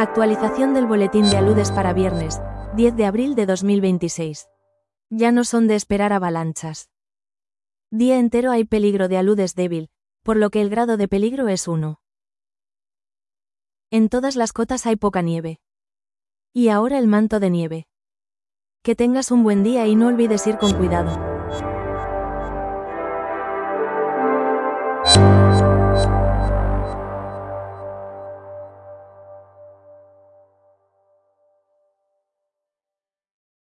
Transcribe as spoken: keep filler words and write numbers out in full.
Actualización del boletín de aludes para viernes, diez de abril de dos mil veintiséis. Ya no son de esperar avalanchas. Día entero hay peligro de aludes débil, por lo que el grado de peligro es uno. En todas las cotas hay poca nieve. Y ahora el manto de nieve. Que tengas un buen día y no olvides ir con cuidado.